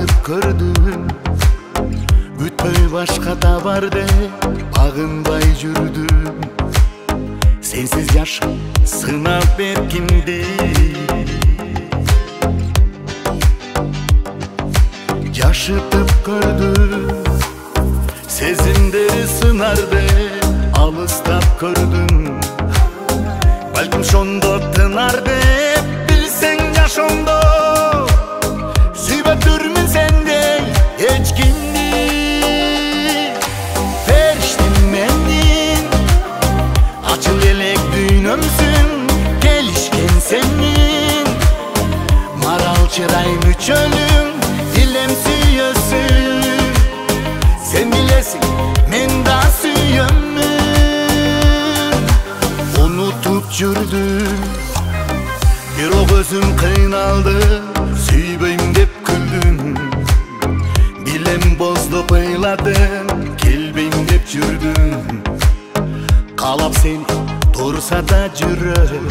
Айтып көрдüm Күтпөй башка табарды Багынбай жүрдüm Сенсиз жашап сынап беркимди Жашытып көрдüm Сезимдери сынарды Алыстап көрдüm Балким шондо тынар деп Билсең жашоомдо Сүйбөп жүрмүн сендей эч кимди Периштем менин Ачыл элек дүйнөмсүң Келишкен сенин Марал чырай мүчөлүң Дилем сүйөсүң Sen bilesin men da sүйөмүн Unutup жүрдüm Бирок өзүм кыйналды Сүйбөйм деп күлдүм Билем боздоп ыйладым Келбейм деп жүрдүм Каалап сени турса да жүрөм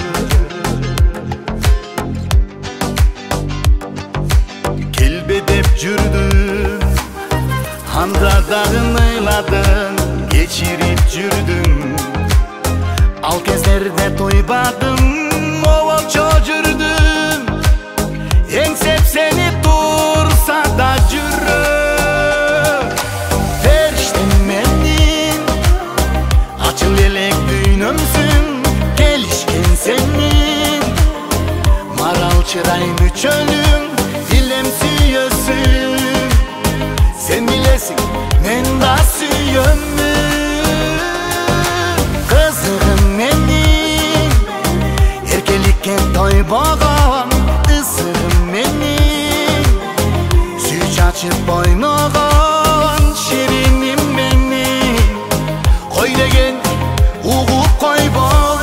Келбе деп жүрдүм Анда дагы ыйладым Кечирип жүрдүм Ал кездерде тойбадым Оболчо жүрдүм Эңсеп сени турса да жүрөм Периштем менин Ачыл элек дүйнөмсүң Келишкен сенин Марал чырай мүчөлүң Дилем сүйөсүң Sen bilesin men da sүйөмүн Кызыгым менин Эркеликке тойбогон Ысыгым менин Сүй чачып бойногон Шириним менин Кой деген угуп койбогон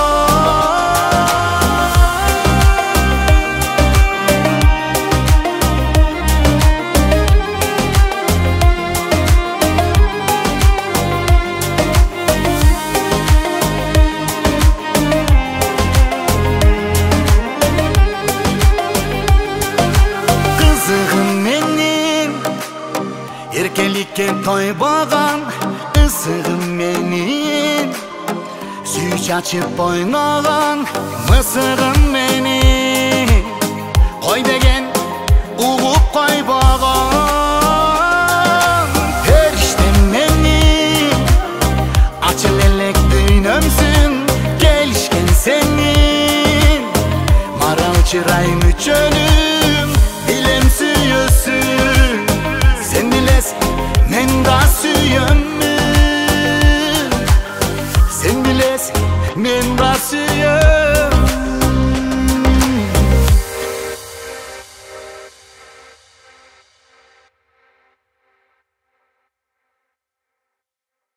Эркеликке тойбогон ысыгым менин Сүй чачып бойногон мысыгым менин Кой деген угуп койбогон Периштем менин Ачыл элек дүйнөмсүң Келишкен сенин Марал чырай мүчөлүң Дилем сүйөсүң Sen bilesin men da sүйөмүн Sen bilesin men da sүйөмүн